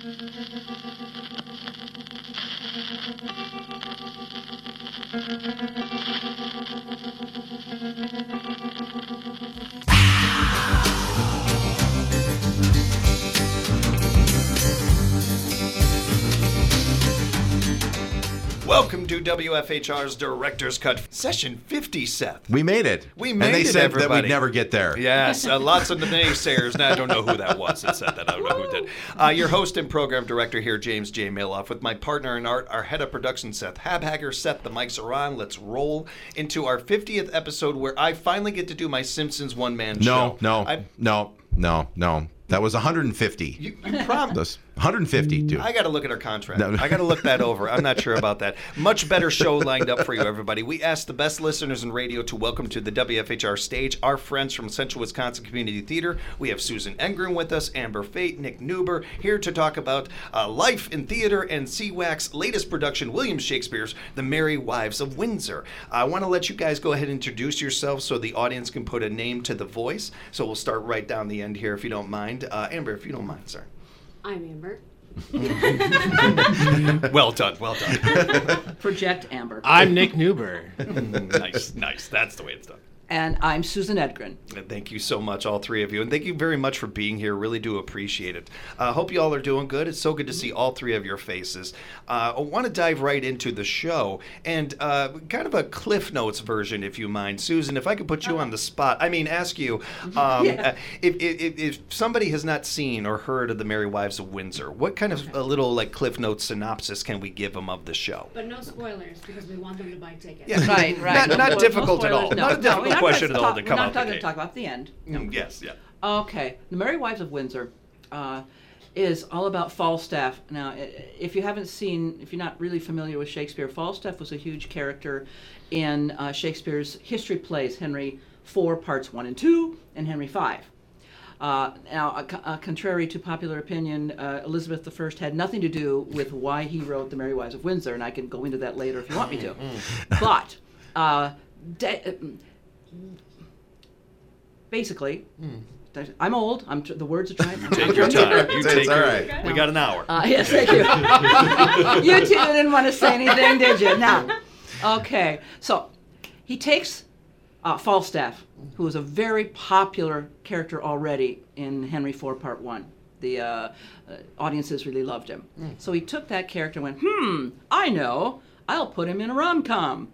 Welcome to WFHR's Director's Cut, Session 50, Seth. We made it. We made it, And they said everybody. that we'd never get there. Yes, lots of the naysayers. Now, I don't know who that was that said that. I don't know who did. Your host and program director here, James J. Miloff, with my partner in art, our head of production, Seth Habhager. Seth, the mics are on. Let's roll into our 50th episode where I finally get to do my Simpsons one-man show. No. That was 150. You promised. 150, dude. I got to look at our contract. No. I got to look that over. I'm not sure about that. Much better show lined up for you, everybody. We asked the best listeners in radio to welcome to the WFHR stage our friends from Central Wisconsin Community Theater. We have Susan Engren with us, Amber Fate, Nick Newber, here to talk about life in theater and CWAC's latest production, William Shakespeare's The Merry Wives of Windsor. I want to let you guys go ahead and introduce yourselves so the audience can put a name to the voice. So we'll start right down the end here, if you don't mind. Amber, if you don't mind, sir. I'm Amber. Well done. Project Amber. I'm Nick Newber. Nice. That's the way it's done. And I'm Susan Edgren. Thank you so much, all three of you. And thank you very much for being here. Really do appreciate it. Hope you all are doing good. It's so good to see all three of your faces. I want to dive right into the show and kind of a Cliff Notes version, if you mind. Susan, if I could put you on the spot, ask you, if somebody has not seen or heard of The Merry Wives of Windsor, what kind of a little Cliff Notes synopsis can we give them of the show? But no spoilers, because we want them to buy tickets. Yeah. Right. Not difficult at all. No, Not a difficult question at all to come out We're not the going to gate. talk about the end. No. Yes, yeah. Okay. The Merry Wives of Windsor is all about Falstaff. Now, if you're not really familiar with Shakespeare, Falstaff was a huge character in Shakespeare's history plays, Henry IV, Parts 1 and 2, and Henry V. Now, contrary to popular opinion, Elizabeth I had nothing to do with why he wrote The Merry Wives of Windsor, and I can go into that later if you want me to. But basically, I'm old. The words are trying. Take your time. It's all right. We got an hour. Yes, thank you. You two didn't want to say anything, did you? No. Okay. So he takes Falstaff, who was a very popular character already in Henry IV, Part 1. The audiences really loved him. So he took that character and went, I know. I'll put him in a rom-com.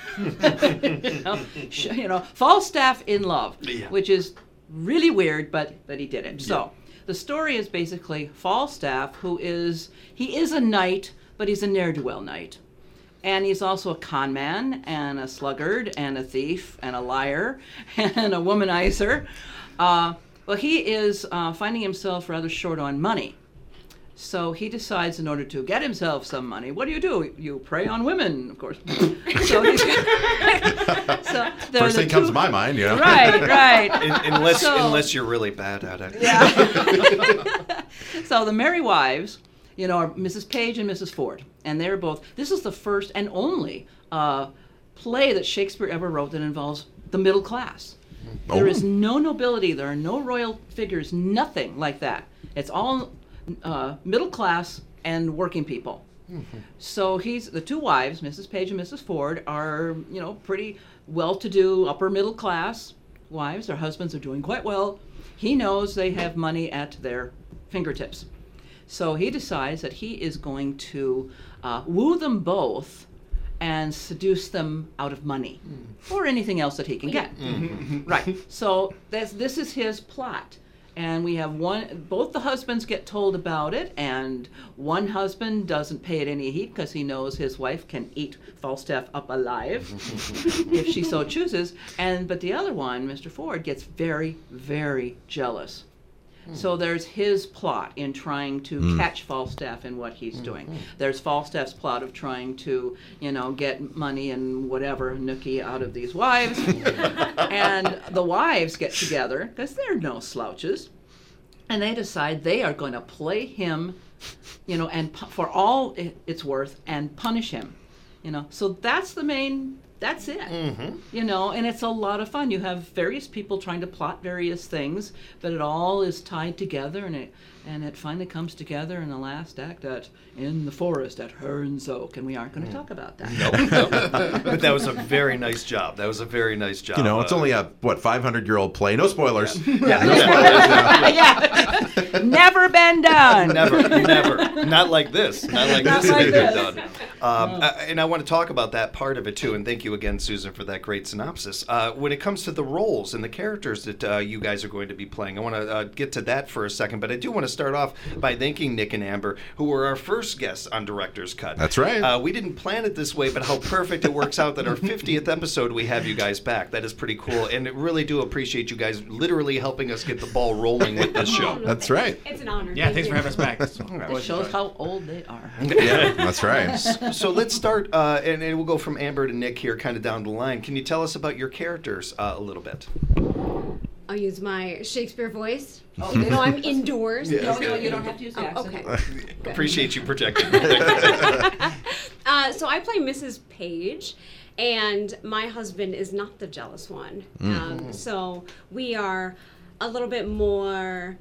Falstaff in love, which is really weird, but he did it. Yeah. So the story is basically Falstaff, he is a knight, but he's a ne'er-do-well knight. And he's also a con man and a sluggard and a thief and a liar and a womanizer. Well, he is finding himself rather short on money. So he decides, in order to get himself some money, what do? You prey on women, of course. First thing comes to my mind, you know. Right. Unless you're really bad at it. Yeah. So the Merry Wives, are Mrs. Page and Mrs. Ford, and they're both. This is the first and only play that Shakespeare ever wrote that involves the middle class. Oh. There is no nobility. There are no royal figures. Nothing like that. It's all middle class and working people. Mm-hmm. So the two wives, Mrs. Page and Mrs. Ford, are pretty well-to-do, upper middle class wives. Their husbands are doing quite well. He knows they have money at their fingertips. So he decides that he is going to woo them both and seduce them out of money or anything else that he can get. Mm-hmm. Right. So this is his plot. And we have both the husbands get told about it, and one husband doesn't pay it any heed because he knows his wife can eat Falstaff up alive if she so chooses. But the other one, Mr. Ford, gets very, very jealous. So there's his plot in trying to catch Falstaff in what he's doing. There's Falstaff's plot of trying to, get money and whatever nookie out of these wives. And the wives get together, because they're no slouches, and they decide they are going to play him, and for all it's worth, and punish him. So that's the main That's it. Mm-hmm. You know, and it's a lot of fun. You have various people trying to plot various things, but it all is tied together, and it finally comes together in the last act in the forest at Hearn's Oak, and we aren't going to talk about that. No. But that was a very nice job. That was a very nice job. You know, it's only a 500-year-old play. No spoilers. Yeah. Yeah. Never been done. Never. Not like this. Not like Not this like has been this. done. And I want to talk about that part of it too. And thank you again, Susan, for that great synopsis. When it comes to the roles and the characters that you guys are going to be playing, I want to get to that for a second. But I do want to start off by thanking Nick and Amber, who were our first guests on Director's Cut. That's right. We didn't plan it this way, but how perfect it works out that our 50th episode we have you guys back. That is pretty cool. And I really do appreciate you guys literally helping us get the ball rolling with this show. That's right. It's an honor. Yeah, thanks you. for having us back. It shows how old they are. Yeah, that's right. So let's start, and we'll go from Amber to Nick here, kind of down the line. Can you tell us about your characters a little bit? I'll use my Shakespeare voice. Oh, you know I'm indoors. Yes. No, you don't have to use the Oh, accent. okay. Appreciate you protecting. So I play Mrs. Page, and my husband is not the jealous one. So we are a little bit more,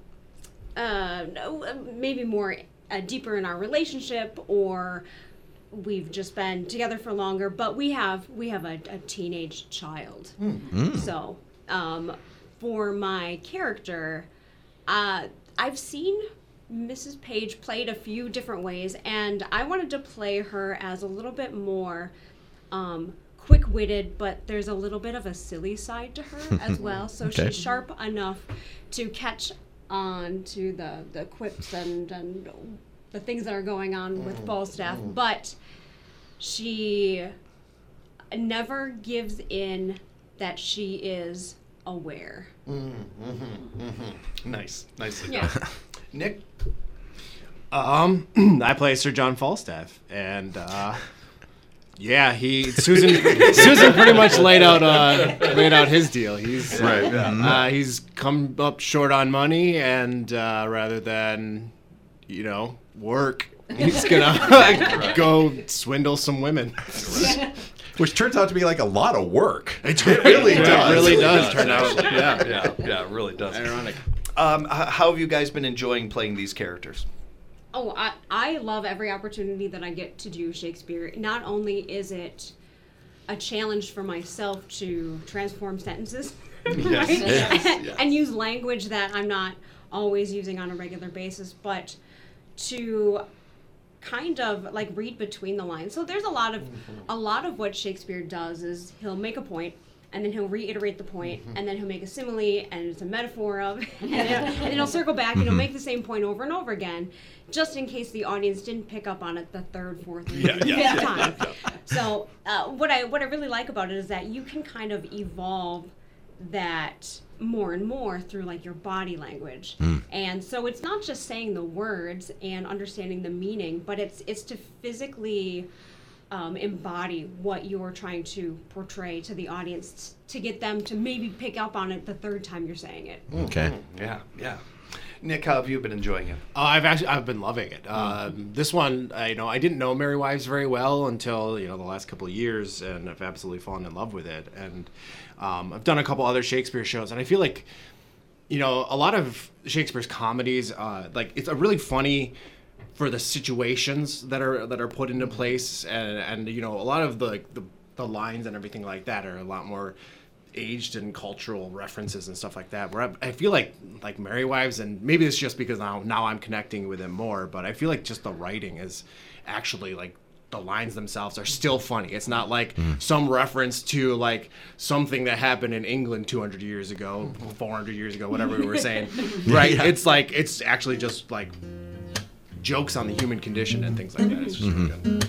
maybe more deeper in our relationship, or we've just been together for longer. But we have a teenage child. So for my character, I've seen Mrs. Page played a few different ways, and I wanted to play her as a little bit more quick-witted, but there's a little bit of a silly side to her as well. So Okay. she's sharp enough to catch on to the quips and the things that are going on with Falstaff, but she never gives in that she is aware. Nice. Nicely Yeah. done. Nick? I play Sir John Falstaff, and yeah, Susan pretty much laid out his deal. He's Right. he's come up short on money, and rather than work, he's gonna go swindle some women. Which turns out to be like a lot of work. It really does does. turn out. Yeah. Yeah, it really does. Ironic. How have you guys been enjoying playing these characters? Oh, I love every opportunity that I get to do Shakespeare. Not only is it a challenge for myself to transform sentences, Yes. right? Yes. And use language that I'm not always using on a regular basis, but to kind of like read between the lines. So there's a lot of what Shakespeare does is he'll make a point, and then he'll reiterate the point, and then he'll make a simile, and it's a metaphor of, and then he'll circle back, and he'll make the same point over and over again, just in case the audience didn't pick up on it the third, fourth, or fifth time. So what I really like about it is that you can kind of evolve that more and more through like your body language. And so it's not just saying the words and understanding the meaning, but it's to physically embody what you're trying to portray to the audience to get them to maybe pick up on it the third time you're saying it. Okay. Yeah. Nick, how have you been enjoying it? I've been loving it. This one, I didn't know Merry Wives very well until the last couple of years, and I've absolutely fallen in love with it. And I've done a couple other Shakespeare shows, and I feel like a lot of Shakespeare's comedies, it's a really funny for the situations that are put into place, and a lot of the lines and everything like that are a lot more aged and cultural references and stuff like that, where I feel like Merry Wives, and maybe it's just because now I'm connecting with him more, but I feel like just the writing is actually like the lines themselves are still funny. It's not like some reference to like something that happened in England 200 years ago, 400 years ago, whatever we were saying, right? Yeah. It's actually just like jokes on the human condition and things like that. It's just really good.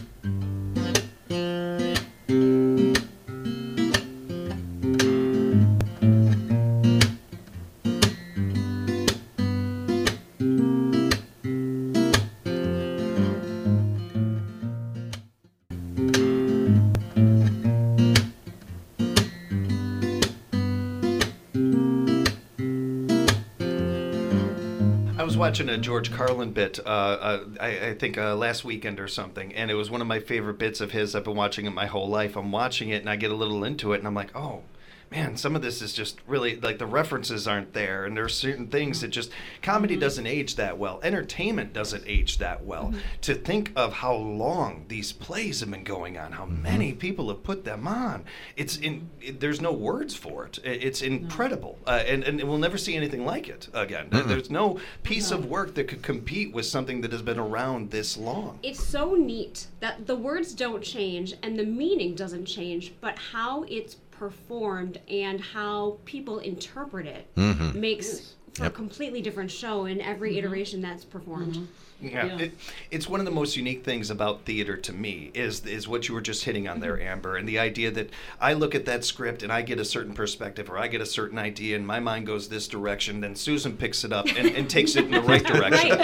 I was was watching a George Carlin bit, I think last weekend or something, and it was one of my favorite bits of his. I've been watching it my whole life. I'm watching it, and I get a little into it, and I'm like, oh, man, some of this is just really, like, the references aren't there, and there's certain things that just, comedy doesn't age that well. Entertainment doesn't age that well. To think of how long these plays have been going on, how many people have put them on, there's no words for it. It's incredible, and we'll never see anything like it again. There's no piece of work that could compete with something that has been around this long. It's so neat that the words don't change and the meaning doesn't change, but how it's performed and how people interpret it makes for a completely different show in every iteration that's performed. Yeah. It's one of the most unique things about theater to me is what you were just hitting on there, Amber, and the idea that I look at that script and I get a certain perspective or I get a certain idea and my mind goes this direction, then Susan picks it up and takes it in the right direction.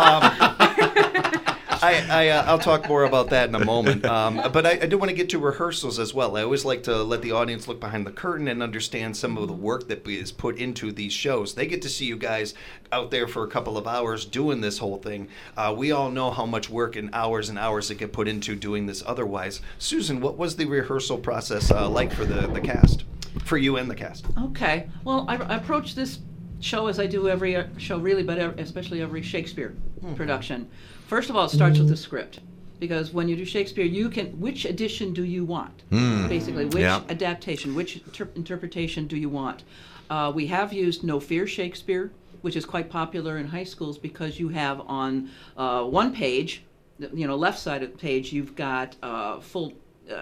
I'll talk more about that in a moment. But I do want to get to rehearsals as well. I always like to let the audience look behind the curtain and understand some of the work that is put into these shows. They get to see you guys out there for a couple of hours doing this whole thing. We all know how much work and hours that get put into doing this otherwise. Susan, what was the rehearsal process like for the cast? For you and the cast? Okay. Well, I approach this show as I do every show, really, but especially every Shakespeare production. First of all, it starts with the script, because when you do Shakespeare, you can, which edition do you want? Basically, which adaptation, which interpretation do you want? We have used No Fear Shakespeare, which is quite popular in high schools because you have on one page, left side of the page, you've got full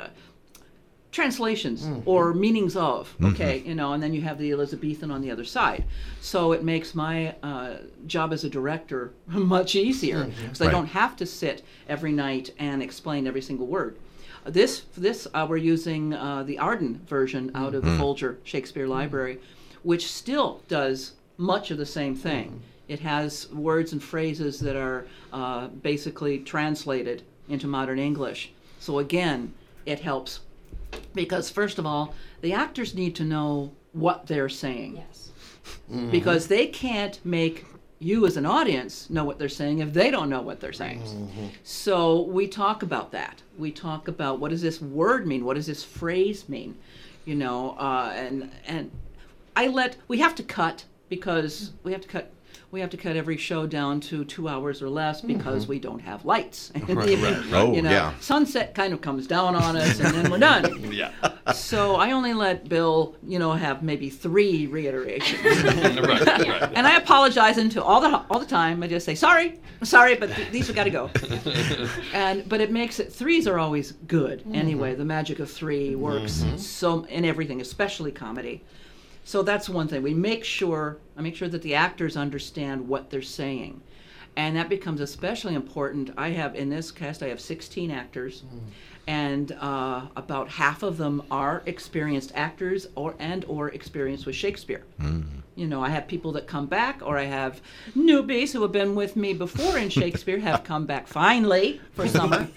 translations or meanings of, and then you have the Elizabethan on the other side. So it makes my job as a director much easier because I don't have to sit every night and explain every single word. This we're using the Arden version out of the Folger Shakespeare Library, which still does much of the same thing. It has words and phrases that are basically translated into modern English. So again, it helps. Because first of all, the actors need to know what they're saying. Yes. Because they can't make you as an audience know what they're saying if they don't know what they're saying. So we talk about that. We talk about, what does this word mean? What does this phrase mean? And we have to cut, because we have to cut every show down to 2 hours or less because we don't have lights. Sunset kind of comes down on us and then we're done. So I only let Bill, have maybe 3 reiterations. And I apologize into all the time. I just say, sorry, but these have got to go. But it makes it, 3s are always good anyway. The magic of 3 works so in everything, especially comedy. So that's one thing. I make sure that the actors understand what they're saying. And that becomes especially important. In this cast, I have 16 actors, and about half of them are experienced actors or experienced with Shakespeare. I have people that come back, or I have newbies who have been with me before in Shakespeare have come back finally for summer.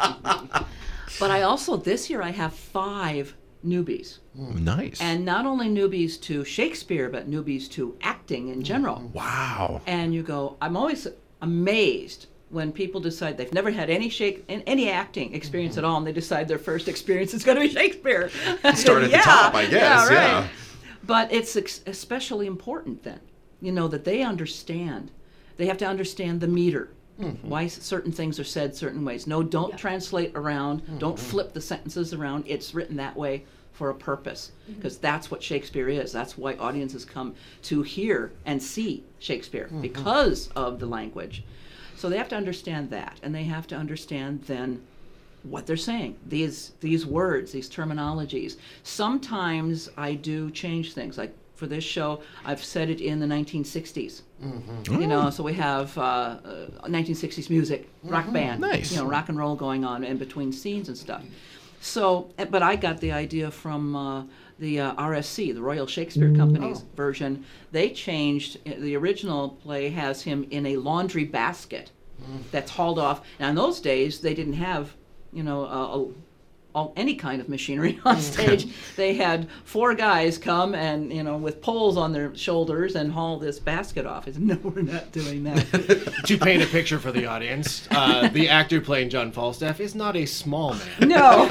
But I also, this year, I have 5 newbies. Nice. And not only newbies to Shakespeare, but newbies to acting in general. Wow. And you go, I'm always amazed when people decide they've never had any acting experience at all, and they decide their first experience is going to be Shakespeare. Start at the top, I guess. Yeah, right. But it's especially important then, that they understand. They have to understand the meter. Why certain things are said certain ways. No, don't translate around. Don't flip the sentences around. It's written that way for a purpose, because that's what Shakespeare is. That's why audiences come to hear and see Shakespeare, because of the language. So they have to understand that, and they have to understand then what they're saying. These words, these terminologies. Sometimes I do change things. Like for this show, I've set it in the 1960s. So we have 1960s music, rock band, nice. Rock and roll going on in between scenes and stuff. So, but I got the idea from the RSC, the Royal Shakespeare Company's version. They changed, the original play has him in a laundry basket that's hauled off. Now in those days, they didn't have, a any kind of machinery on stage. They had 4 guys come and, with poles on their shoulders and haul this basket off. I said, no, we're not doing that. To paint a picture for the audience, the actor playing John Falstaff is not a small man. No.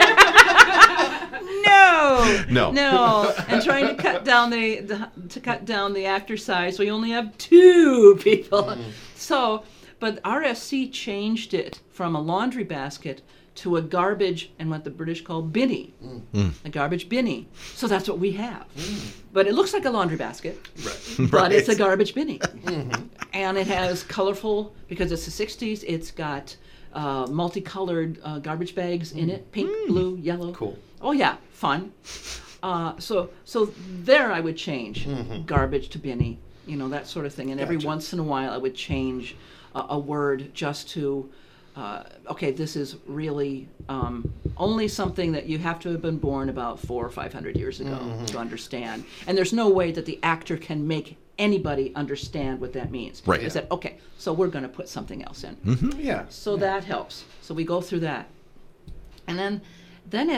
No. No. And trying to cut down the actor size, we only have 2 people. So, but RSC changed it from a laundry basket to a garbage and what the British call binny, a garbage binny. So that's what we have. But it looks like a laundry basket, but it's a garbage binny. And it has colorful, because it's the 60s, it's got multicolored garbage bags in it, pink, blue, yellow. Cool. Oh yeah, fun. So there I would change garbage to binny, that sort of thing. And every once in a while I would change a word just to, okay, this is really only something that you have to have been born about 400 or 500 years ago to understand. And there's no way that the actor can make anybody understand what that means. Right. They said, okay, so we're going to put something else in. Yeah. So that helps. So we go through that. And then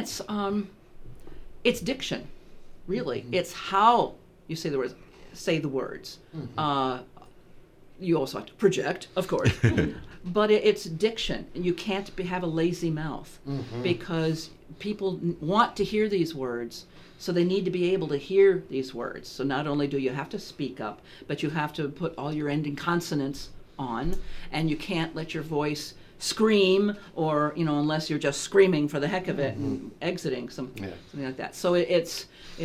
it's diction, really. It's how you say the words. You also have to project, of course. But it's diction. You can't have a lazy mouth because people want to hear these words, so they need to be able to hear these words. So not only do you have to speak up, but you have to put all your ending consonants on, and you can't let your voice scream, or unless you're just screaming for the heck of it and exiting something like that. So it's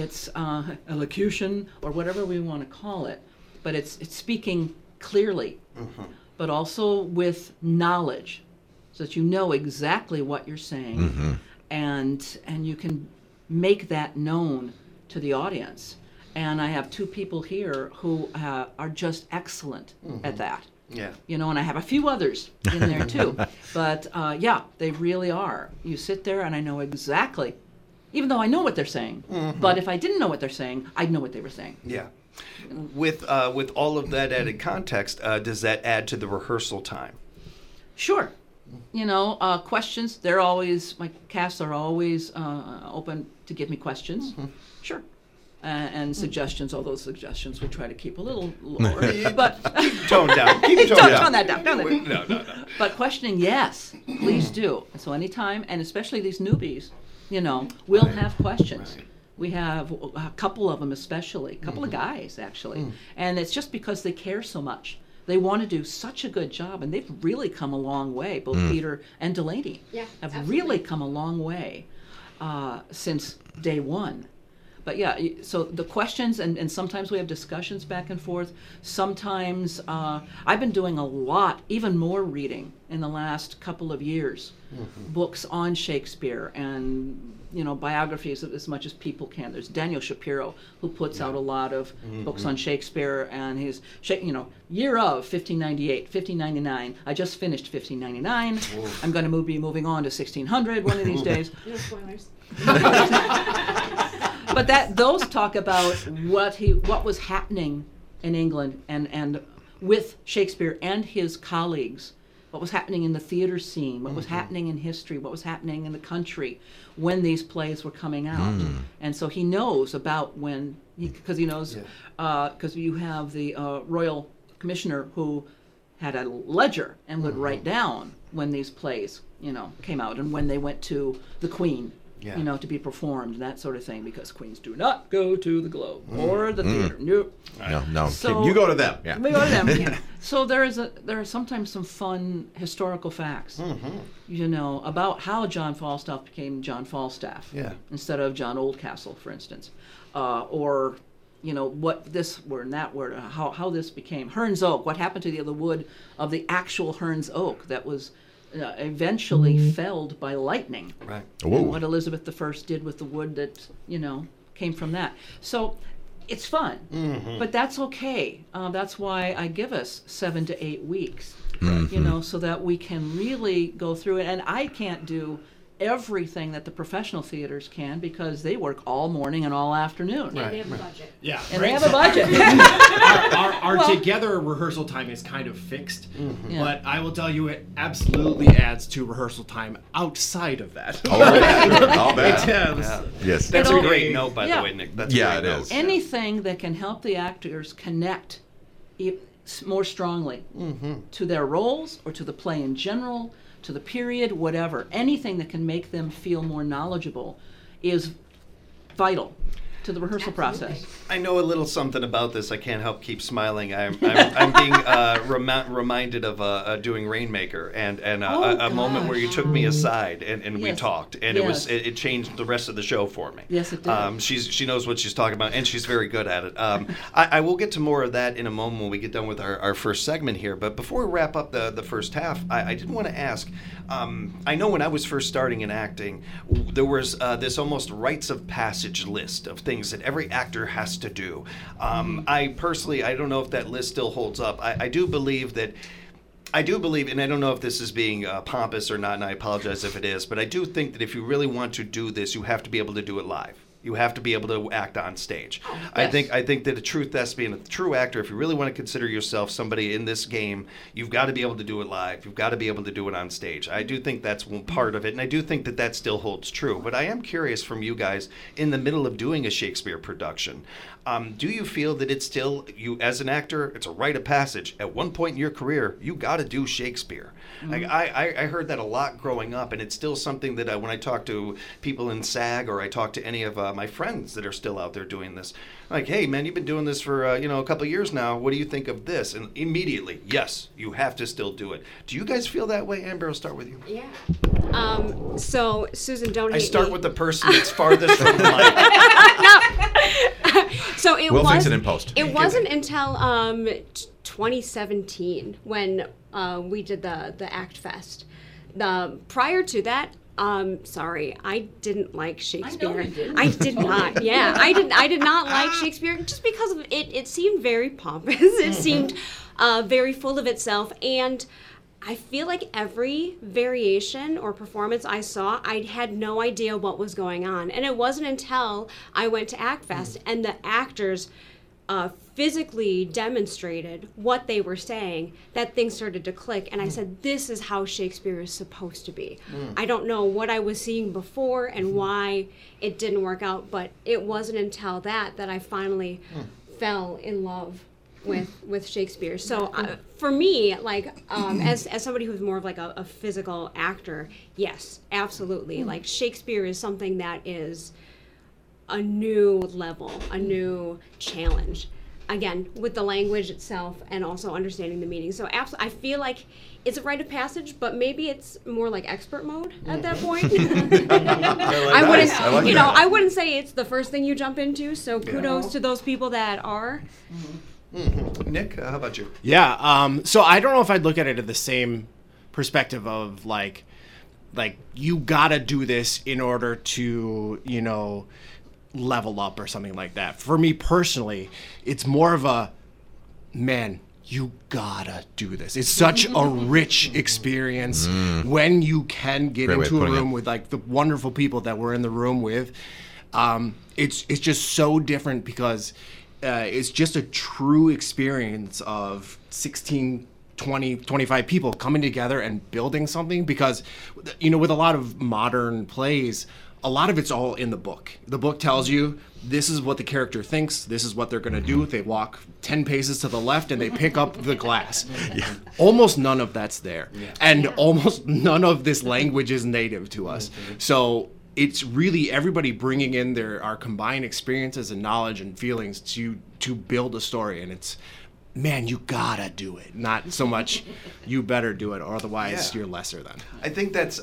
elocution, or whatever we want to call it, but it's speaking clearly, but also with knowledge, so that you know exactly what you're saying, and you can make that known to the audience. And I have 2 people here who are just excellent at that. Yeah. And I have a few others in there too. But yeah, they really are. You sit there and I know exactly, even though I know what they're saying, but if I didn't know what they're saying, I'd know what they were saying. Yeah. With all of that added context, does that add to the rehearsal time? Sure. Questions, my casts are always open to give me questions. Sure. And suggestions, all those suggestions we try to keep a little lower. But Tone down. Keep tone down. Tone that down. No. But questioning, yes, please do. And so anytime, and especially these newbies, we'll have questions. Right. We have a couple of them, especially, a couple of guys, actually. And it's just because they care so much. They want to do such a good job, and they've really come a long way. Both Peter and Delaney have really come a long way since day one. But yeah, so the questions, and sometimes we have discussions back and forth. Sometimes I've been doing a lot, even more reading in the last couple of years. Books on Shakespeare and biographies as much as people can. There's Daniel Shapiro, who puts out a lot of books on Shakespeare, and he's year of 1598, 1599. I just finished 1599. I'm going to be moving on to 1600 one of these days. No spoilers. But those talk about what was happening in England and with Shakespeare and his colleagues, what was happening in the theater scene, what was happening in history, what was happening in the country when these plays were coming out. And so he knows about because he knows, because you have the royal commissioner who had a ledger and would write down when these plays, came out and when they went to the Queen. To be performed, that sort of thing, because queens do not go to the Globe or the theater. Nope. No. So, you go to them. Yeah. We go to them. Yeah. So there are sometimes some fun historical facts, about how John Falstaff became John Falstaff instead of John Oldcastle, for instance, or what this word and that word, how this became Hearn's Oak. What happened to the other wood of the actual Hearn's Oak that was eventually felled by lightning. Right. And what Elizabeth I did with the wood that, came from that. So it's fun, but that's okay. That's why I give us 7 to 8 weeks, so that we can really go through it. And I can't do everything that the professional theaters can because they work all morning and all afternoon. And they have a budget. Yeah, And right. they have a budget. Our Well- together rehearsal time is kind of fixed, Yeah. but I will tell you, it absolutely adds to rehearsal time outside of that. Oh, yeah. All bad. Yeah. Yes. That's It a all- great note, by Yeah. the way, Nick. That's Yeah, a great it note. is. Anything that can help the actors connect more strongly to their roles or to the play in general, to the period, whatever. Anything that can make them feel more knowledgeable is vital to the rehearsal process. I know a little something about this. I can't help keep smiling. I'm being reminded of doing Rainmaker and a moment where you took me aside and we Yes. talked, and Yes. it changed the rest of the show for me. Yes, it did. She knows what she's talking about, and she's very good at it. I will get to more of that in a moment when we get done with our first segment here. But before we wrap up the first half, I did want to ask. I know when I was first starting in acting, there was this almost rites of passage list of things that every actor has to do. I personally, I don't know if that list still holds up. I do believe that. I do believe, and I don't know if this is being pompous or not, and I apologize if it is, but I do think that if you really want to do this, you have to be able to do it live. You have to be able to act on stage. I think that a true thespian, a true actor, if you really want to consider yourself somebody in this game, you've got to be able to do it live. You've got to be able to do it on stage. I do think that's one part of it, and I do think that that still holds true. But I am curious from you guys, in the middle of doing a Shakespeare production, do you feel that it's still, you as an actor, it's a rite of passage. At one point in your career, you got to do Shakespeare. I heard that a lot growing up, and it's still something that when I talk to people in SAG or I talk to any of my friends that are still out there doing this, like, hey man, you've been doing this for a couple of years now. What do you think of this? And immediately, yes, you have to still do it. Do you guys feel that way? Amber, I'll start with you. Yeah. So Susan, don't hate I start me. with the person that's farthest from the mic. So it We'll was. fix it in post. It wasn't until 2017 when we did the Act Fest. Prior to that, sorry, I didn't like Shakespeare. you didn't. I did not. Yeah, I did not like Shakespeare just because of it. It seemed very pompous. It seemed very full of itself, and I feel like every variation or performance I saw, I had no idea what was going on. And it wasn't until I went to ActFest and the actors physically demonstrated what they were saying that things started to click. And I said, this is how Shakespeare is supposed to be. I don't know what I was seeing before and why it didn't work out, but it wasn't until that I finally fell in love with Shakespeare. So for me, like as somebody who's more of like a physical actor, yes, absolutely. Like Shakespeare is something that is a new level, a new challenge. Again, with the language itself and also understanding the meaning. So I feel like it's a rite of passage, but maybe it's more like expert mode at that point. I wouldn't, I like that. I wouldn't say it's the first thing you jump into. So kudos to those people that are. Nick, how about you? Yeah. So I don't know if I'd look at it at the same perspective of like you gotta do this in order to, level up or something like that. For me personally, it's more of a, man, you gotta do this. It's such a rich experience when you can get Great way of into a putting it. room with like the wonderful people that we're in the room with. It's just so different because it's just a true experience of 16, 20, 25 people coming together and building something. Because, with a lot of modern plays, a lot of it's all in the book. The book tells you this is what the character thinks, this is what they're going to do. They walk 10 paces to the left and they pick up the glass. Almost none of that's there. And almost none of this language is native to us. So it's really everybody bringing in our combined experiences and knowledge and feelings to build a story. And it's, man, you gotta do it. Not so much you better do it, or otherwise you're lesser than. I think that's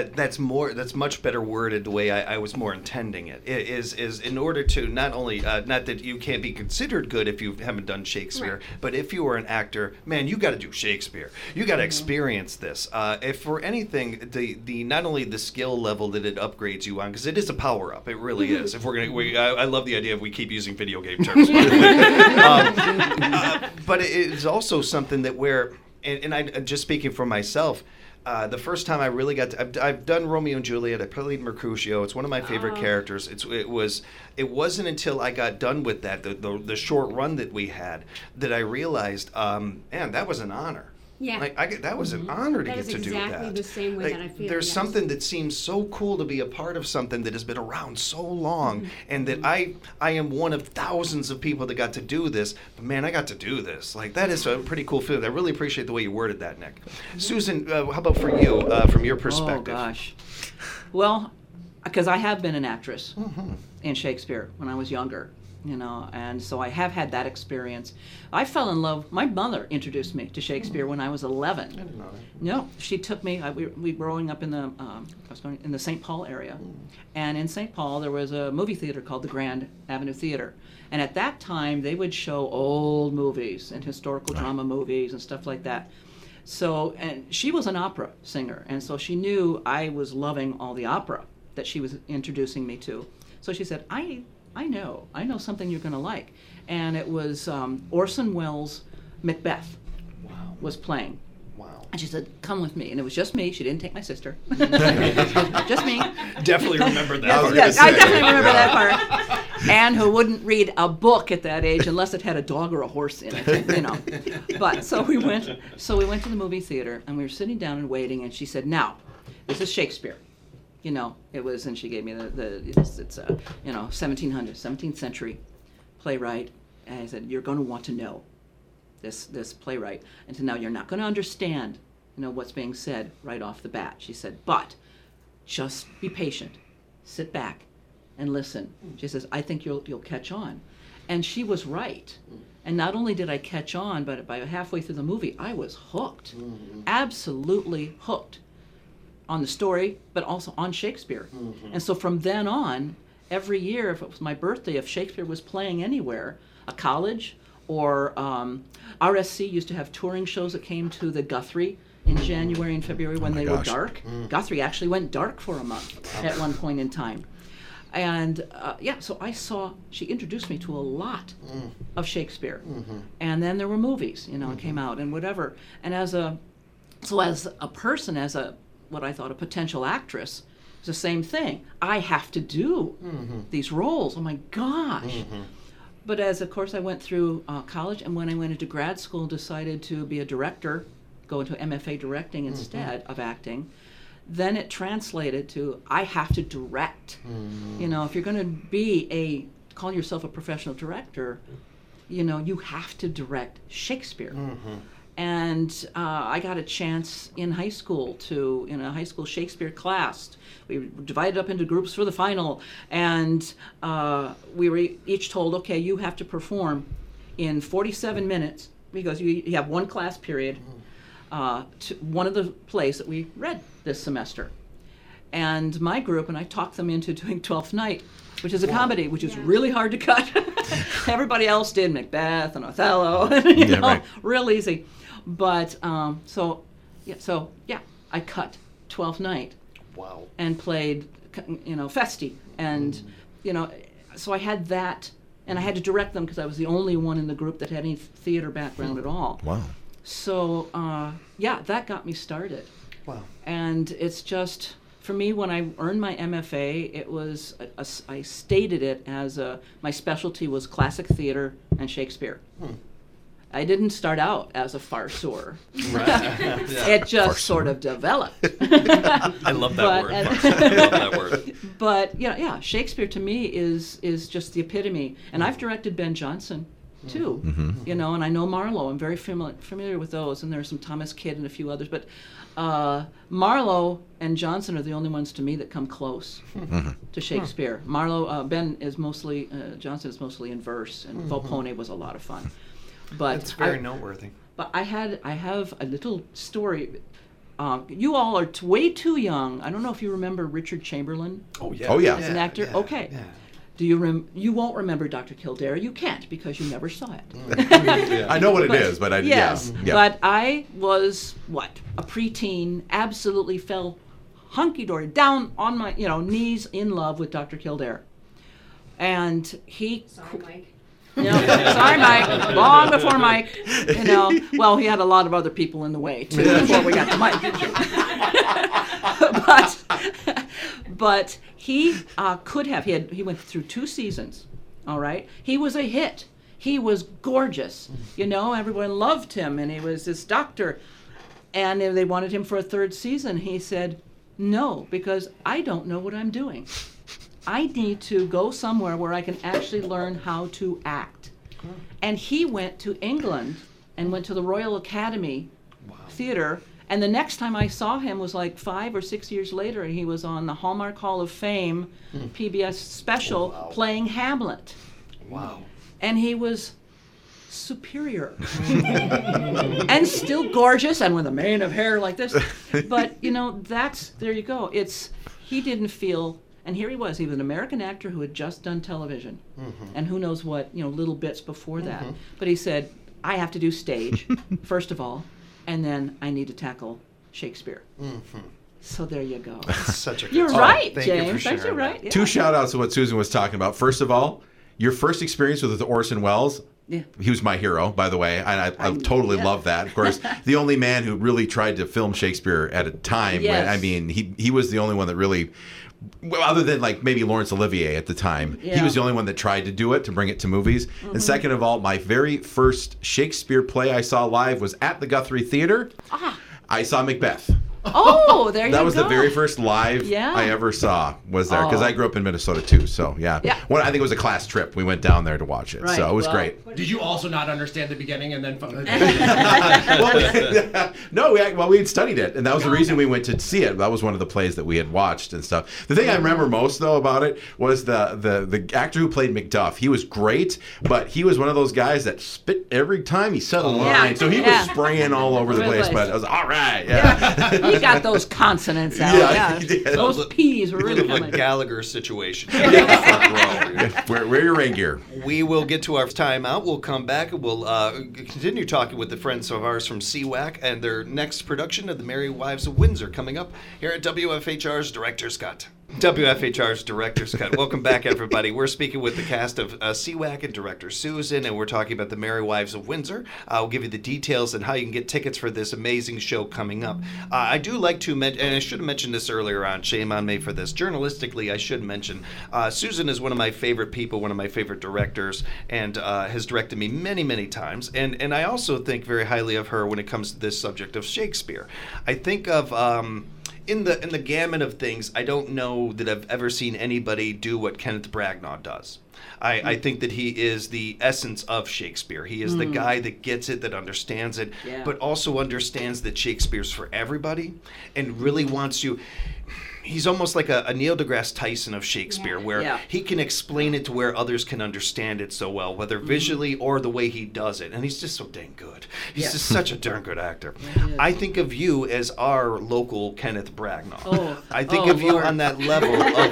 much better worded the way I was more intending it. It is in order to not only not that you can't be considered good if you haven't done Shakespeare, but if you are an actor, man, you got to do Shakespeare. You got to experience this. If for anything, the not only the skill level that it upgrades you on, because it is a power up, it really is. If we're gonna, I love the idea if we keep using video game terms. But it is also something that where, and I just speaking for myself, the first time I really got to, I've done Romeo and Juliet. I played Mercutio. It's one of my favorite characters. It wasn't until I got done with that, the short run that we had, that I realized, man, that was an honor. Yeah. That was an honor to That get is to do exactly that. the same way that I feel, There's yes. something that seems so cool to be a part of something that has been around so long, and that I am one of thousands of people that got to do this. But man, I got to do this. Like, that is a pretty cool feeling. I really appreciate the way you worded that, Nick. Susan, how about for you, from your perspective? Oh, gosh. Well, because I have been an actress in Shakespeare when I was younger, and so I have had that experience. I fell in love. My mother introduced me to Shakespeare when I was 11. I didn't know that. No, she took me. We were growing up in the I was going in the St. Paul area, and in St. Paul there was a movie theater called the Grand Avenue Theater, and at that time they would show old movies and historical drama movies and stuff like that. So, and she was an opera singer, and so she knew I was loving all the opera that she was introducing me to. So she said, I know something you're going to like. And it was Orson Welles' Macbeth was playing. Wow. And she said, come with me. And it was just me. She didn't take my sister. Just me. Definitely remember that. Yes, I definitely remember that part. Anne, who wouldn't read a book at that age unless it had a dog or a horse in it, But so we went to the movie theater, and we were sitting down and waiting, and she said, now, this is Shakespeare. It was, and she gave me it's a 17th century playwright, and I said, you're going to want to know this playwright, and so now you're not going to understand, what's being said right off the bat. She said, but just be patient, sit back, and listen. She says, I think you'll catch on, and she was right. And not only did I catch on, but by halfway through the movie, I was hooked, absolutely hooked. On the story, but also on Shakespeare. And so from then on, every year, if it was my birthday, if Shakespeare was playing anywhere, a college or RSC used to have touring shows that came to the Guthrie in January and February when they were dark. Guthrie actually went dark for a month at one point in time. And so she introduced me to a lot of Shakespeare. And then there were movies, came out and whatever. And as a person, what I thought a potential actress, it's the same thing. I have to do these roles. Oh my gosh. But of course I went through college, and when I went into grad school, decided to be a director, go into MFA directing instead of acting, then it translated to I have to direct. If you're going to call yourself a professional director, you have to direct Shakespeare. And I got a chance in high school in a high school Shakespeare class. We were divided up into groups for the final, and we were each told, okay, you have to perform in 47 minutes, because you have one class period, to one of the plays that we read this semester. And my group, and I talked them into doing Twelfth Night, which is a comedy, which is really hard to cut. Everybody else did Macbeth and Othello, real easy. But I cut Twelfth Night. Wow. And played, Feste, and so I had that, and I had to direct them because I was the only one in the group that had any theater background at all. Wow. So that got me started. Wow. And it's just, for me, when I earned my MFA, it was I stated it as my specialty was classic theater and Shakespeare. I didn't start out as a farceur. It just sort of developed. I love that word. I love that word. But Shakespeare to me is just the epitome. And I've directed Ben Jonson too, and I know Marlowe. I'm very familiar with those. And there's some Thomas Kidd and a few others. But Marlowe and Jonson are the only ones to me that come close to Shakespeare. Jonson is mostly in verse, and Volpone was a lot of fun. But it's very noteworthy. But I have a little story. You all are way too young. I don't know if you remember Richard Chamberlain. Oh yeah. As an actor. Yeah, okay. yeah. Do you won't remember Dr. Kildare? You can't because you never saw it. I know what it is, but yes. Yeah. But I was a preteen. Absolutely fell hunky-dory down on my knees in love with Dr. Kildare, and he. Sorry, Mike. No, sorry, Mike. Long before Mike. You know, well, he had a lot of other people in the way too before we got to Mike. but he could have. He went through 2 seasons. All right, he was a hit. He was gorgeous. You know, everyone loved him, and he was this doctor. And they wanted him for a 3rd season. He said, "No, because I don't know what I'm doing. I need to go somewhere where I can actually learn how to act." And he went to England and went to the Royal Academy Theatre. And the next time I saw him was like 5 or 6 years later, and he was on the Hallmark Hall of Fame PBS special playing Hamlet. Wow. And he was superior and still gorgeous and with a mane of hair like this. But, you know, there you go. He didn't feel, and here he was an American actor who had just done television and who knows what, you know, little bits before that. But he said, I have to do stage, first of all, and then I need to tackle Shakespeare. So there you go. Such a good You're song. right, Thank you for James. sharing You're that. right. Yeah. 2 shout outs to what Susan was talking about. First of all, your first experience with Orson Welles. Yeah. He was my hero, by the way. I totally love that. Of course, the only man who really tried to film Shakespeare at a time. Yes. When, I mean, he was the only one that really, well, other than like maybe Laurence Olivier at the time, he Yeah. was the only one that tried to do it, to bring it to movies. And second of all, my very first Shakespeare play I saw live was at the Guthrie Theater. I saw Macbeth. Oh, there you go. That was the very first live Yeah. I ever saw was there, because Oh. I grew up in Minnesota too. So yeah. Yeah. I think it was a class trip. We went down there to watch it. Right, So it was well. great. Did you also not understand the beginning and then? Well, no, we had studied it, and that was the reason we went to see it. That was one of the plays that we had watched and stuff. The thing I remember most though about it was the actor who played Macduff. He was great, but he was one of those guys that spit every time he said a line. Yeah. So he Yeah. was spraying all over the Over the place. place. But I was all right. Yeah. He got those consonants out. Yeah, Yeah, he did. those P's were A really bit of a coming. Gallagher situation. Front row. Wear your rain gear. We will get to our timeout. We'll come back and we'll continue talking with the friends of ours from CWAC and their next production of The Merry Wives of Windsor coming up here at WFHR's Director's Cut. WFHR's Director's Cut. Welcome back, everybody. We're speaking with the cast of CWAC and Director Susan, and we're talking about The Merry Wives of Windsor. I'll give you the details and how you can get tickets for this amazing show coming up. I do like to mention, and I should have mentioned this earlier on, shame on me for this. Journalistically, I should mention, Susan is one of my favorite people, one of my favorite directors, and has directed me many, many times. And I also think very highly of her when it comes to this subject of Shakespeare. I think of... In the gamut of things, I don't know that I've ever seen anybody do what Kenneth Branagh does. I think that he is the essence of Shakespeare. He is the guy that gets it, that understands it, Yeah. but also understands that Shakespeare's for everybody and really wants you... He's almost like a Neil deGrasse Tyson of Shakespeare, where Yeah. he can explain it to where others can understand it so well, whether visually or the way he does it. And he's just so dang good. He's just such a darn good actor. I think of you as our local Kenneth Branagh. Oh. I think Oh, of you Lord. on that level,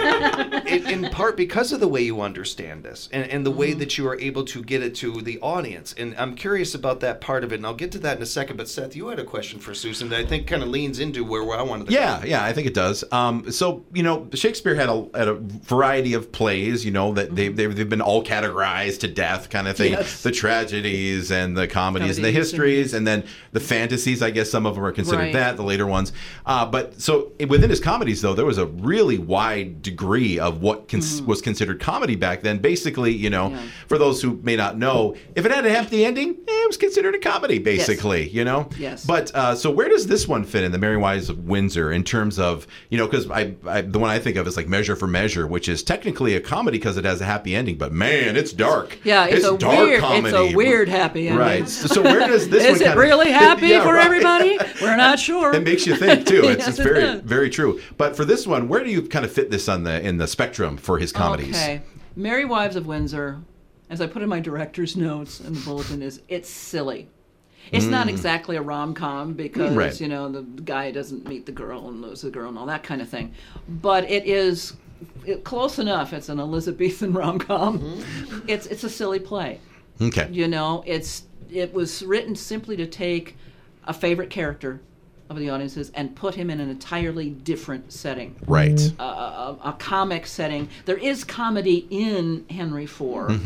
of, in part because of the way you understand this and the way that you are able to get it to the audience. And I'm curious about that part of it, and I'll get to that in a second. But Seth, you had a question for Susan that I think kind of leans into where I wanted to go. Yeah, I think it does. So, you know, Shakespeare had a variety of plays, you know, that they've been all categorized to death kind of thing. Yes. The tragedies and the comedies and the Comedies histories and then the fantasies, I guess some of them are considered Right. that, the later ones. But so within his comedies, though, there was a really wide degree of what was considered comedy back then. Basically, you know, Yeah. for those who may not know, if it had a happy ending, it was considered a comedy, basically, you know? Yes. But so where does this one fit in, The Merry Wives of Windsor, in terms of, you know, because the one I think of is like Measure for Measure, which is technically a comedy because it has a happy ending, but man, it's dark. Yeah, it's a dark weird, comedy. it's a weird happy ending. Right. So where does this Is one it kinda- really happy Yeah, for right. everybody? We're not sure. It makes you think too. It's, Yes, it's it very, does. very true. But for this one, where do you kind of fit this in the spectrum for his comedies? Okay. Merry Wives of Windsor, as I put in my director's notes in the bulletin, it's silly. It's not exactly a rom-com because, Right. you know, the guy doesn't meet the girl and loses the girl and all that kind of thing. But it is close enough. It's an Elizabethan rom-com. It's a silly play. Okay. You know, it was written simply to take a favorite character of the audiences and put him in an entirely different setting. Right. A comic setting. There is comedy in Henry IV,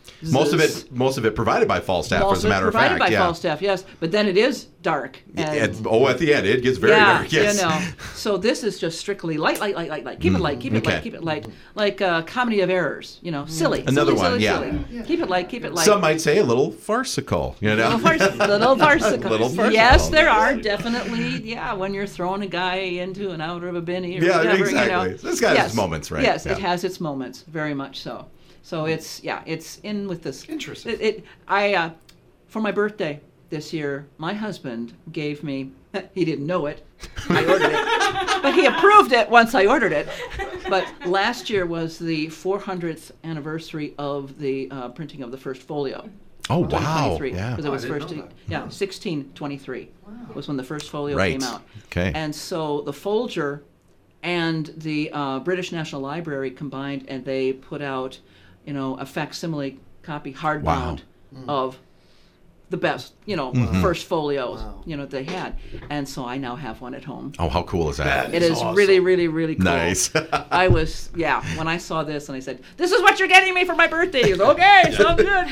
Most of it provided by Falstaff, as a matter of fact. Provided by Falstaff, yes. But then it is dark. And at the end, it gets very dark. Yes. You know. So this is just strictly light. Keep it light. Keep it light. Keep it light. Like Comedy of Errors. You know, silly. Another one. Silly. Keep it light. Keep it light. Some might say a little farcical. You know. Little farcical. Little farcical. Yes, there are definitely. Yeah, when you're throwing a guy into an outer of a binny or whatever. Exactly. You know. It's got its moments, right? Yes, it has its moments. Very much so. So it's in with this. Interesting. For my birthday this year, my husband gave me. He didn't know it. I ordered it, but he approved it once I ordered it. But last year was the 400th anniversary of the printing of the first folio. Oh wow! Yeah, because it was I didn't first. know that. Yeah, 1623 was when the first folio Right. came out. Okay. And so the Folger and the British National Library combined, and they put out, a facsimile copy hardbound of the best, first folios, they had. And so I now have one at home. Oh, how cool is that? It is awesome. really, really, really cool. Nice. I was, when I saw this and I said, "This is what you're getting me for my birthday." He goes, "Okay, sounds good."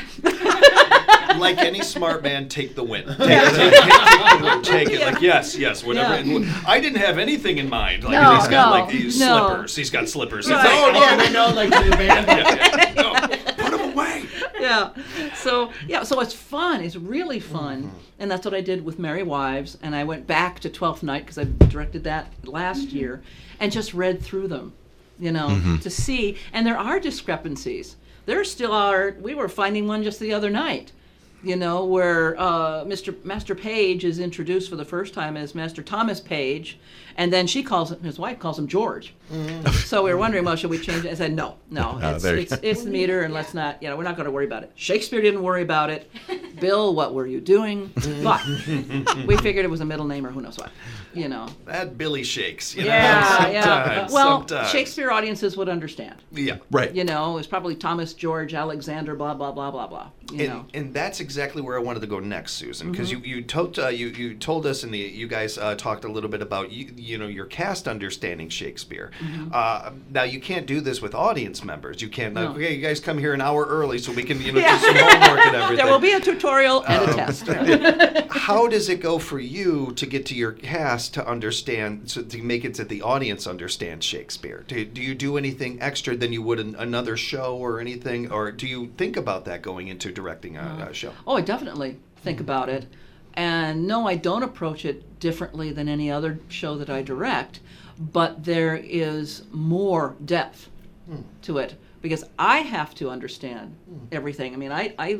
Like any smart man, take the win. Take the win. Take it. Like, yes, whatever. Yeah. And I didn't have anything in mind. Like, No, he's got no, like these no. slippers. He's got slippers. Right. It's like, I know, like the band. no, put them away. Yeah. So it's fun. It's really fun. And that's what I did with Merry Wives. And I went back to Twelfth Night because I directed that last year and just read through them, to see. And there are discrepancies. There still are. We were finding one just the other night, where Master Page is introduced for the first time as Master Thomas Page, and then his wife calls him George. So we were wondering, well, should we change it? I said, no, it's the meter, and let's not, we're not going to worry about it. Shakespeare didn't worry about it. Bill, what were you doing? But we figured it was a middle name or who knows what, That Billy Shakes. Yeah. Well, sometimes. Shakespeare audiences would understand. Yeah. Right. It was probably Thomas, George, Alexander, blah, blah, blah, blah, blah. And that's exactly where I wanted to go next, Susan, because you told us, and you guys talked a little bit about your cast understanding Shakespeare. Now you can't do this with audience members. You can't. Okay, you guys come here an hour early so we can do some homework and everything. There will be a tutorial and a test. How does it go for you to get to your cast to understand, to make it so the audience understands Shakespeare? Do you do anything extra than you would in another show or anything, or do you think about that going into directing a show? Oh, I definitely think about it. And no, I don't approach it differently than any other show that I direct, but there is more depth to it because I have to understand everything. I mean,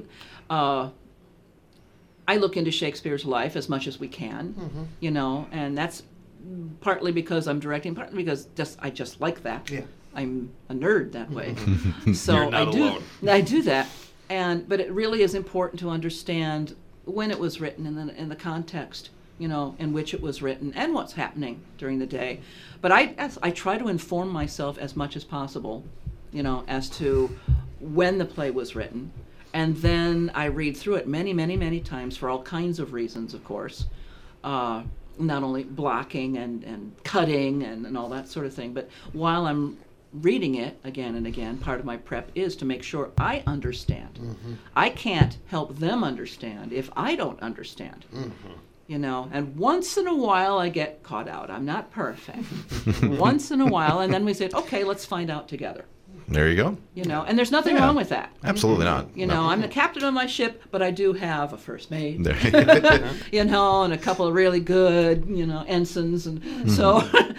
I look into Shakespeare's life as much as we can, and that's partly because I'm directing, partly because I just like that. Yeah. I'm a nerd that way. So You're not alone. I do that. But it really is important to understand when it was written and then in the context, in which it was written and what's happening during the day. But I try to inform myself as much as possible, as to when the play was written. And then I read through it many, many, many times for all kinds of reasons, of course. Not only blocking and cutting and all that sort of thing, but while I'm reading it again and again, part of my prep is to make sure I understand. I can't help them understand if I don't understand. And once in a while I get caught out. I'm not perfect. Once in a while, and then we say, okay, let's find out together. There you go. And there's nothing wrong with that. Absolutely not. No. I'm the captain of my ship, but I do have a first mate, There. and a couple of really good, ensigns, and so,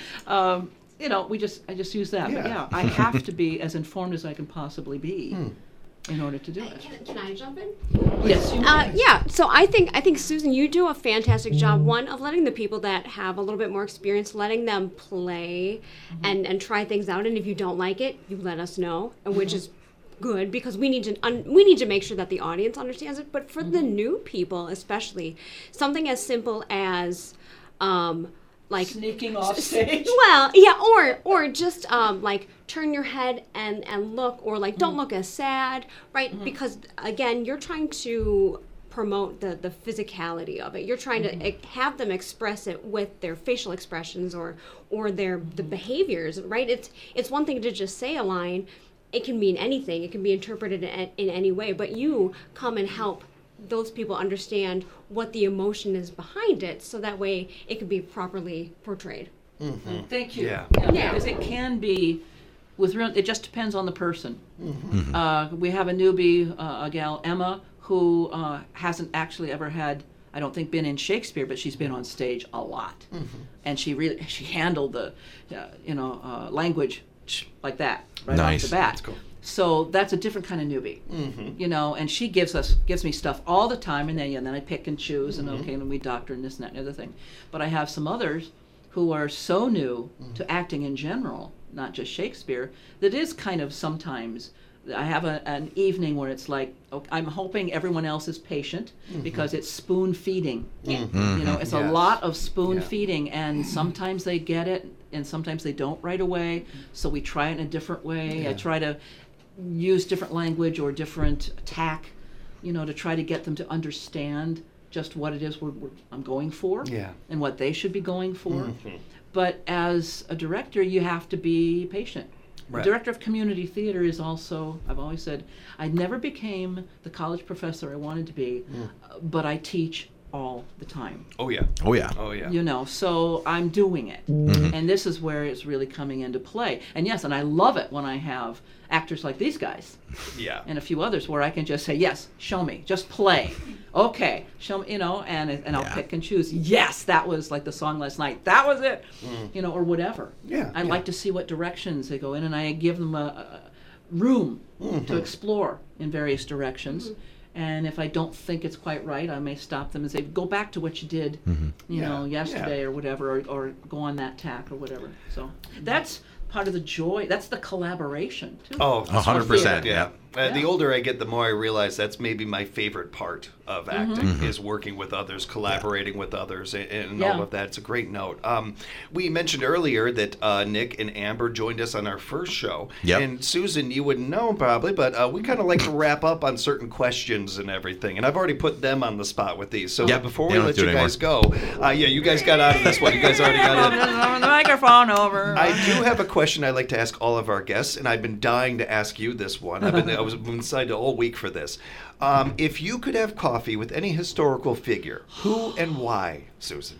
I just use that. But I have to be as informed as I can possibly be in order to do it. Can I jump in? Yes. You may. So I think Susan, you do a fantastic job. One, of letting the people that have a little bit more experience, letting them play and try things out. And if you don't like it, you let us know, which is good because we need to make sure that the audience understands it. But for the new people, especially, something as simple as like sneaking off stage. Well, yeah, or just like turn your head and look, or like don't look as sad, right? Because again, you're trying to promote the physicality of it. You're trying to have them express it with their facial expressions or the behaviors, right? It's one thing to just say a line, it can mean anything. It can be interpreted in any way. But you come and help those people understand what the emotion is behind it, so that way it can be properly portrayed. Thank you. Yeah. Because it can be, it just depends on the person. We have a newbie, a gal, Emma, who hasn't actually ever had, I don't think, been in Shakespeare, but she's been on stage a lot. And she handled the, language like that right Nice. off the bat. That's cool. So that's a different kind of newbie, and she gives me stuff all the time, and then I pick and choose, and and we doctor and this and that and the other thing. But I have some others who are so new to acting in general, not just Shakespeare, that is kind of sometimes. I have an evening where it's like, I'm hoping everyone else is patient because it's spoon feeding. It's a Yes. lot of spoon feeding, and sometimes they get it and sometimes they don't right away. So we try it in a different way. I try to use different language or different tack, to try to get them to understand just what it is I'm going for and what they should be going for. But as a director, you have to be patient. Right. The director of community theater is also, I've always said, I never became the college professor I wanted to be, but I teach all the time. Oh yeah. Oh yeah. Oh yeah. So I'm doing it. And this is where it's really coming into play. And yes, and I love it when I have actors like these guys Yeah. and a few others where I can just say, yes, show me, just play. Okay, show me, and I'll pick and choose. Yes, that was like the song last night. That was it, or whatever. Yeah, I like to see what directions they go in, and I give them a room to explore in various directions. And if I don't think it's quite right, I may stop them and say, go back to what you did, yesterday or whatever, or go on that tack or whatever. So that's part of the joy. That's the collaboration, too. Oh, 100%. Yeah. The older I get, the more I realize that's maybe my favorite part of acting is working with others, collaborating with others, and all of that. It's a great note. We mentioned earlier that Nick and Amber joined us on our first show. Yep. And Susan, you wouldn't know probably, but we kind of like to wrap up on certain questions and everything. And I've already put them on the spot with these. So before we let you guys go, you guys got out of this one. You guys already got in. The microphone over. I do have a question I'd like to ask all of our guests, and I've been dying to ask you this one. I was excited all week for this. If you could have coffee with any historical figure, who and why, Susan?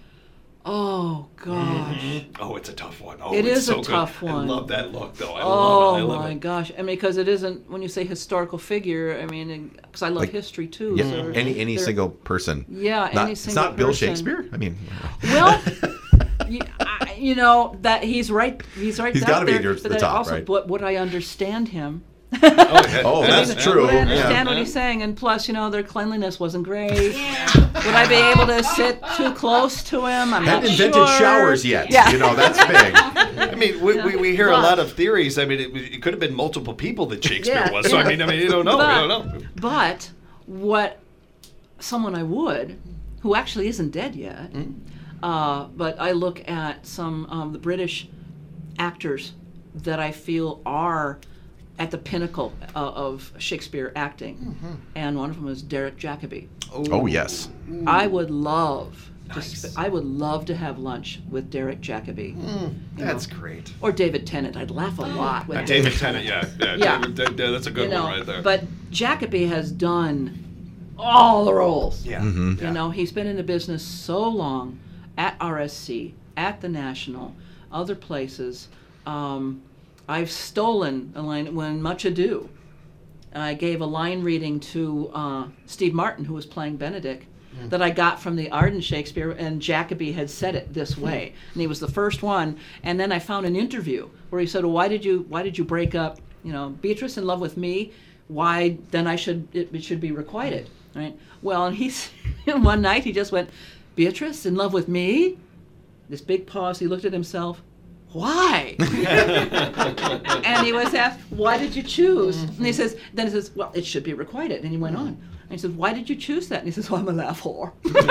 Oh, gosh. Oh, it's a tough one. Oh, It it's is so a tough good. one. I love that look, though. I Oh, love my it. gosh. I mean, because it isn't, when you say historical figure, I mean, because I love Like, history, too. Yeah, so any there- single person. Yeah, Not, any it's single not Bill person. Shakespeare. I mean, Well, that he's right. He's right. He's up gotta be there, near the but then top, also, right? Would I understand him? oh, that's true. Would I understand Yeah. what he's saying? And plus, their cleanliness wasn't great. Would I be able to sit too close to him? I'm Hadn't not invented sure. showers yet. Yeah. That's big. I mean, we hear a lot of theories. I mean, it could have been multiple people that Shakespeare Yeah, was. So, yeah. I mean, you don't know. But- You don't know. But what someone I would, who actually isn't dead yet, but I look at some of the British actors that I feel are at the pinnacle of Shakespeare acting, and one of them is Derek Jacobi. Oh, yes. I would love Nice. I would love to have lunch with Derek Jacobi. That's great. Or David Tennant. I'd laugh a lot with David Tennant, yeah. Yeah. That's a good one right there. But Jacobi has done all the roles. yeah. He's been in the business so long at RSC, at the National, other places. I've stolen a line when Much Ado. I gave a line reading to Steve Martin, who was playing Benedict, that I got from the Arden Shakespeare, and Jacobi had said it this way, and he was the first one. And then I found an interview where he said, well, why did you break up, Beatrice in love with me? Why then it should be requited, right? Well, and he's one night he just went, Beatrice in love with me? This big pause. He looked at himself. Why? And he was asked, why did you choose? And he says, well, it should be requited. And he went on. And he says, why did you choose that? And he says, well, I'm a laugh whore.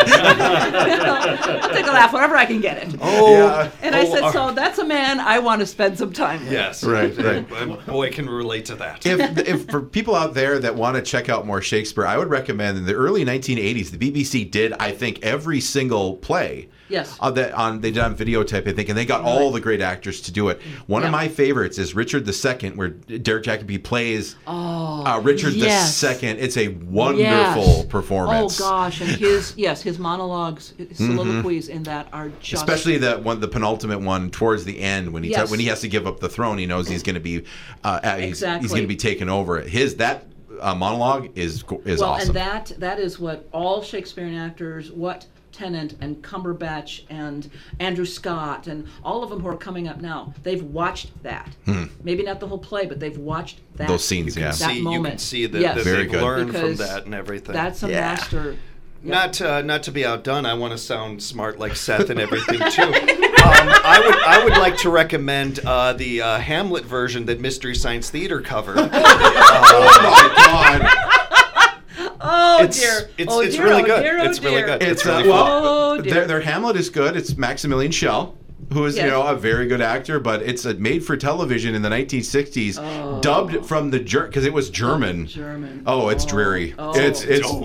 I'll take a laugh whenever I can get it. Oh, And I said, so that's a man I want to spend some time with. yes. Right. Boy, can relate to that. If for people out there that want to check out more Shakespeare, I would recommend in the early 1980s, the BBC did, I think, every single play Yes. They did on videotape, I think, and they got all the great actors to do it. One of my favorites is Richard II, where Derek Jacobi plays Richard yes. II. It's a wonderful performance. Oh gosh, and his monologues, his soliloquies in that are just especially the penultimate one towards the end when he Yes. when he has to give up the throne. He knows he's going to be he's going to be taken over. That monologue is awesome. And that is what all Shakespearean actors, what Tennant and Cumberbatch and Andrew Scott and all of them who are coming up now, they've watched that. Maybe not the whole play, but they've watched that. Those scenes, You can see that Yes. Very they've good. learned Because from that and everything. That's a master. Not to be outdone, I want to sound smart like Seth and everything too. I would like to recommend the Hamlet version that Mystery Science Theater covered. Oh my God! Oh It's dear! it's really good. It's really good. It's really fun. Oh dear! Their Hamlet is good. It's Maximilian Schell, who is Yes. a very good actor, but it's made for television in the 1960s, dubbed from the because it was German. German. Oh, it's dreary. Oh. It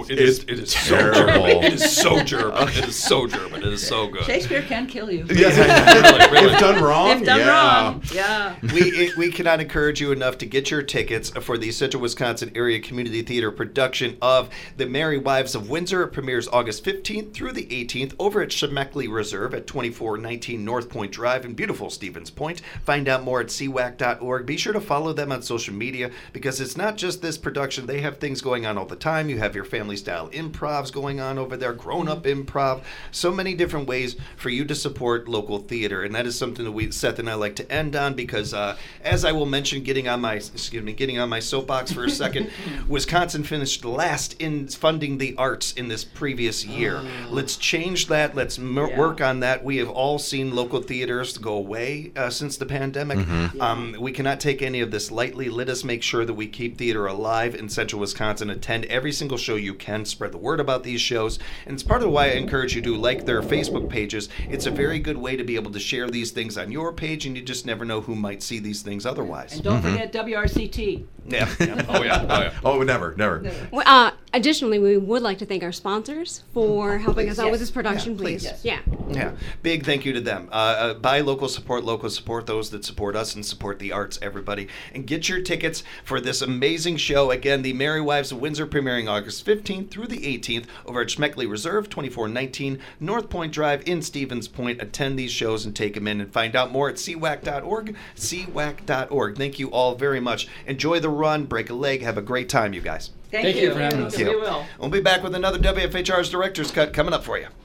is terrible. It is so German. It is so German. It is so good. Shakespeare can kill you. Yes, Really. if done wrong. If done wrong, yeah. We cannot encourage you enough to get your tickets for the Central Wisconsin Area Community Theater production of The Merry Wives of Windsor. It premieres August 15th through the 18th over at Chemeckley Reserve at 2419 North Point Drive in beautiful Stevens Point. Find out more at cwac.org. Be sure to follow them on social media because it's not just this production. They have things going on all the time. You have your family style improvs going on over there, grown-up improv, so many different ways for you to support local theater. And that is something that Seth and I like to end on because as I will mention, getting on my soapbox for a second, Wisconsin finished last in funding the arts in this previous year. Let's change that. Let's work on that. We have all seen local theaters go away since the pandemic. We cannot take any of this lightly. Let us make sure that we keep theater alive in Central Wisconsin. Attend every single show you can. Spread the word about these shows. And it's part of why I encourage you to like their Facebook pages. It's a very good way to be able to share these things on your page, and you just never know who might see these things otherwise. And don't forget WRCT. Yeah. Oh, yeah. Oh, never. Additionally, we would like to thank our sponsors for helping us out with this production, please. Yes. Yeah. Yeah, big thank you to them. Buy local, support those that support us and support the arts, everybody. And get your tickets for this amazing show. Again, The Merry Wives of Windsor, premiering August 15th through the 18th over at Schmeckley Reserve, 2419 North Point Drive in Stevens Point. Attend these shows and take them in and find out more at cwac.org, cwac.org. Thank you all very much. Enjoy the run, break a leg, have a great time, you guys. Thank you for having us. We will. We'll be back with another WFHR's Director's Cut coming up for you.